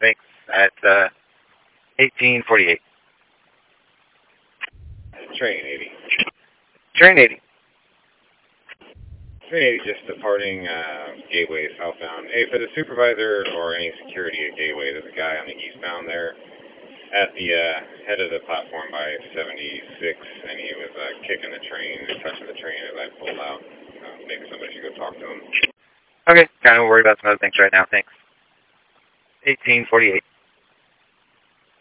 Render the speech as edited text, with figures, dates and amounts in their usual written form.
Thanks. At 1848. Train 80. Train 80. Train 80 just departing Gateway southbound. Hey, for the supervisor or any security at Gateway, there's a guy on the eastbound there at the head of the platform by 76, and he was kicking the train and touching the train as I pulled out. Maybe somebody should go talk to him. Okay, kind of worried about some other things right now. Thanks. 1848.